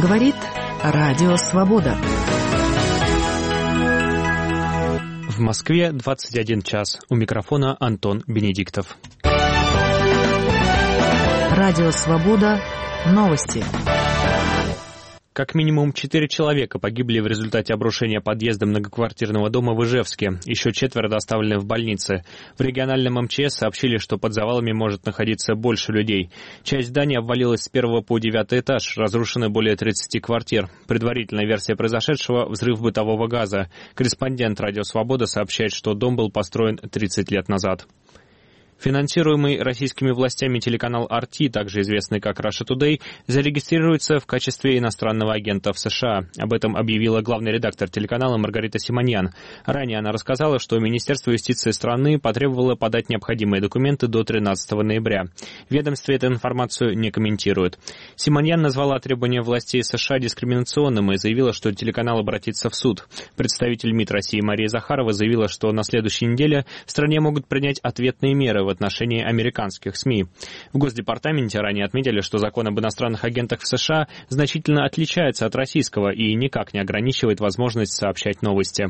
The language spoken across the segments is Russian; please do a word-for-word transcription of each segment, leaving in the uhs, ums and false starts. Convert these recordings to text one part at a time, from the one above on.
Говорит Радио Свобода. В Москве двадцать один час. У микрофона Антон Бенедиктов. Радио Свобода. Новости. Как минимум четыре человека погибли в результате обрушения подъезда многоквартирного дома в Ижевске. Еще четверо доставлены в больницы. В региональном эм че эс сообщили, что под завалами может находиться больше людей. Часть здания обвалилась с первого по девятый этаж. Разрушено более тридцати квартир. Предварительная версия произошедшего – взрыв бытового газа. Корреспондент «Радио Свобода» сообщает, что дом был построен тридцать лет назад. Финансируемый российскими властями телеканал ар ти, также известный как Russia Today, зарегистрируется в качестве иностранного агента в США. Об этом объявила главный редактор телеканала Маргарита Симоньян. Ранее она рассказала, что Министерство юстиции страны потребовало подать необходимые документы до тринадцатого ноября. В ведомстве эту информацию не комментирует. Симоньян назвала требования властей США дискриминационным и заявила, что телеканал обратится в суд. Представитель МИД России Мария Захарова заявила, что на следующей неделе в стране могут принять ответные меры в отношении американских СМИ. В Госдепартаменте ранее отметили, что закон об иностранных агентах в США значительно отличается от российского и никак не ограничивает возможность сообщать новости.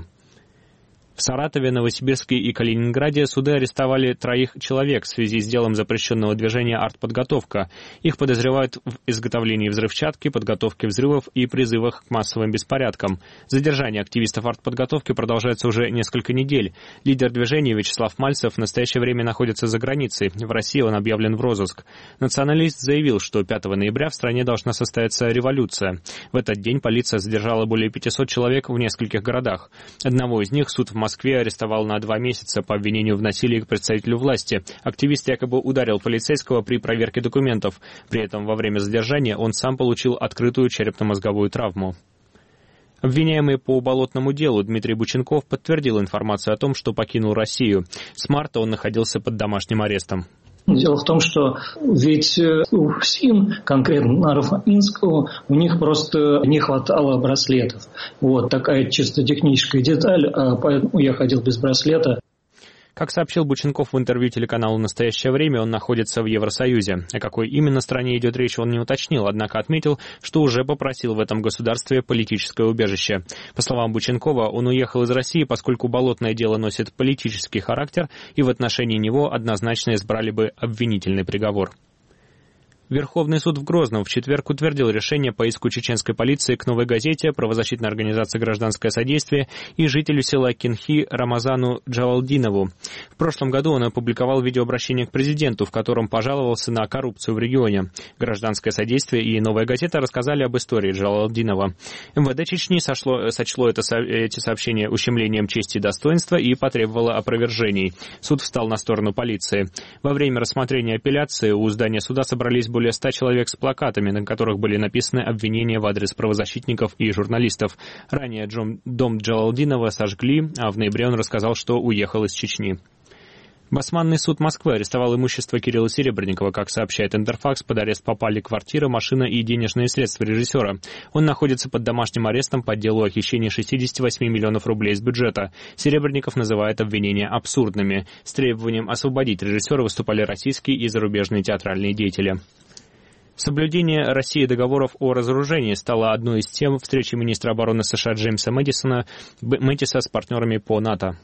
В Саратове, Новосибирске и Калининграде суды арестовали троих человек в связи с делом запрещенного движения «Артподготовка». Их подозревают в изготовлении взрывчатки, подготовке взрывов и призывах к массовым беспорядкам. Задержание активистов «Артподготовки» продолжается уже несколько недель. Лидер движения Вячеслав Мальцев в настоящее время находится за границей. В России он объявлен в розыск. Националист заявил, что пятого ноября в стране должна состояться революция. В этот день полиция задержала более пятисот человек в нескольких городах. Одного из них суд в В Москве арестовал на два месяца по обвинению в насилии к представителю власти. Активист якобы ударил полицейского при проверке документов. При этом во время задержания он сам получил открытую черепно-мозговую травму. Обвиняемый по болотному делу Дмитрий Бученков подтвердил информацию о том, что покинул Россию. С марта он находился под домашним арестом. Дело в том, что ведь у ФСИН, конкретно Наро-Фоминского, у них просто не хватало браслетов. Вот такая чисто техническая деталь, поэтому я ходил без браслета. Как сообщил Бученков в интервью телеканалу «Настоящее время», он находится в Евросоюзе. О какой именно стране идет речь, он не уточнил, однако отметил, что уже попросил в этом государстве политическое убежище. По словам Бученкова, он уехал из России, поскольку болотное дело носит политический характер, и в отношении него однозначно избрали бы обвинительный приговор. Верховный суд в Грозном в четверг утвердил решение по иску чеченской полиции к «Новой газете», правозащитной организации «Гражданское содействие» и жителю села Кинхи Рамазану Джалалдинову. В прошлом году он опубликовал видеообращение к президенту, в котором пожаловался на коррупцию в регионе. «Гражданское содействие» и «Новая газета» рассказали об истории Джалалдинова. эм вэ дэ Чечни сошло, сочло это, эти сообщения ущемлением чести и достоинства и потребовало опровержений. Суд встал на сторону полиции. Во время рассмотрения апелляции у здания суда собрались более ста человек с плакатами, на которых были написаны обвинения в адрес правозащитников и журналистов. Ранее дом Джалалдинова сожгли, а в ноябре он рассказал, что уехал из Чечни. Басманный суд Москвы арестовал имущество Кирилла Серебренникова. Как сообщает Интерфакс, под арест попали квартира, машина и денежные средства режиссера. Он находится под домашним арестом по делу о хищении шестидесяти восьми миллионов рублей из бюджета. Серебренников называет обвинения абсурдными. С требованием освободить режиссера выступали российские и зарубежные театральные деятели. Соблюдение России договоров о разоружении стало одной из тем встречи министра обороны США Джеймса Мэдисона, Мэтиса с партнерами по НАТО.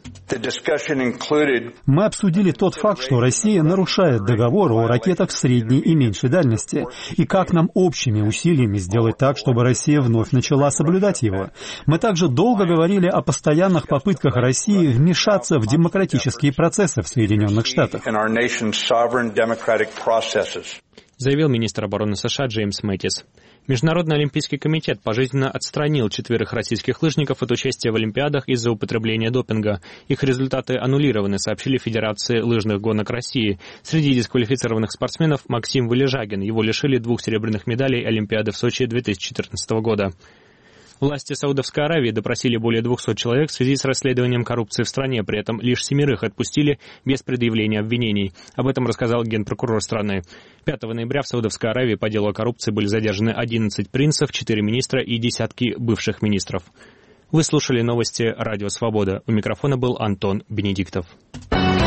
Мы обсудили тот факт, что Россия нарушает договор о ракетах средней и меньшей дальности, и как нам общими усилиями сделать так, чтобы Россия вновь начала соблюдать его. Мы также долго говорили о постоянных попытках России вмешаться в демократические процессы в Соединенных Штатах. Заявил министр обороны США Джеймс Мэтис. Международный олимпийский комитет пожизненно отстранил четверых российских лыжников от участия в Олимпиадах из-за употребления допинга. Их результаты аннулированы, сообщили Федерации лыжных гонок России. Среди дисквалифицированных спортсменов Максим Вылежагин. Его лишили двух серебряных медалей Олимпиады в Сочи две тысячи четырнадцатого года. Власти Саудовской Аравии допросили более двухсот человек в связи с расследованием коррупции в стране. При этом лишь семерых отпустили без предъявления обвинений. Об этом рассказал генпрокурор страны. пятого ноября в Саудовской Аравии по делу о коррупции были задержаны одиннадцать принцев, четыре министра и десятки бывших министров. Вы слушали новости «Радио Свобода». У микрофона был Антон Бенедиктов.